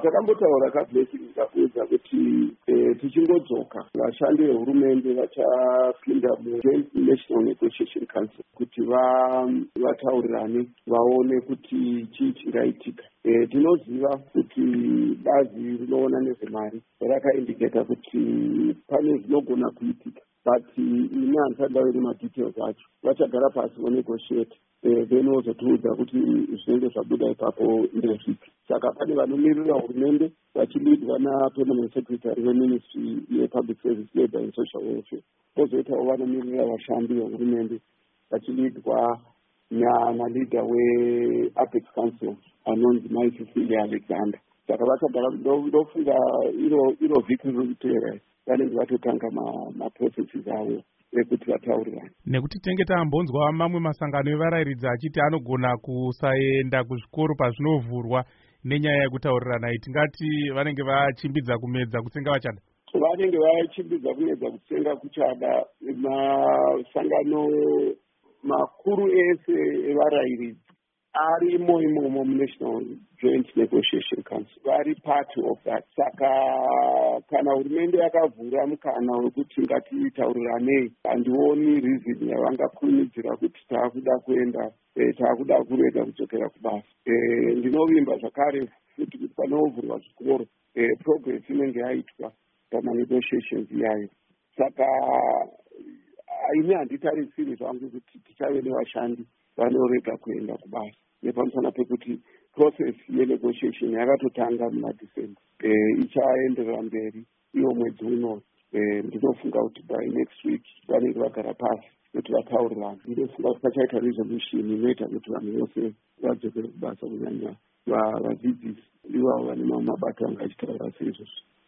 takambotaura kablessing kakuudza kuti tichingodzoka vashandi vehurumende vachapinda muJoint National Negotiation Council kuti vataurirane vaone kuti chii chingaitika. Tinoziva kuti bazi rinoona nezvemari rakaindiketa kuti pane zvinogona kuitika, but ine handisati ndave nemadetails acho. Vachagara pasi vonegotiate then vozotiudza kuti zvinenge zvabuda ipapo ndezvipi. Saka pane vanomirira hurumende vachilidwa naPermanent Secretary weMinistry yePublic Service, Labour and Social Welfare. Kozoitawo vanomirira vashandi vehurumende vachilidwa naleader weApex Council anonzi Maisisile Alexander. Saka vachagara, ndofunga iro vhiki riri kuteera vanenge vatotanga maprocesses avo ekuti vataurirane. Nekuti tenge tambonzwa mamwe masangano evarayiridzi achiti anogona kusaenda kuzvikoro pazvinovhurwa nenyaya yekutaurirana. Tingati vanenge vachimbidza kumedza kutsenga vachada. Vanenge vachimbidza kumedza kutsenga kuchada. Masangano makuru ese evarayiridzi arimo imomo muNational Joint Negotiation Council, vari part of that. Saka kana hurumende yakavhura mukana wekuti ngatitaurirane, handioni reason yavangakurumidzira kuti taakuda kuenda, taakuda kurega kudzokera kubasa. Ndinovimba zvakare futi kuti panovhurwa zvikoro progress inenge yaitwa pamanegotiations iyayo. Saka ine handitarisiri zvangu kuti tichave nevashandi vanorega kuenda kubasa, nepamusana pekuti process yenegotiation yakatotanga munaDecember, ichaenderera mberi iwo mwedzi uno. Ndinofunga kuti by next week vanenge vagara pasi kuti vataurirane. Ndinofunga kuti pachaita resolution inoita kuti vanhu vose vadzokere kubasa, kunyanya vadzidzisi ivavo vane mamwe mabato anga achitaura seizvozvo.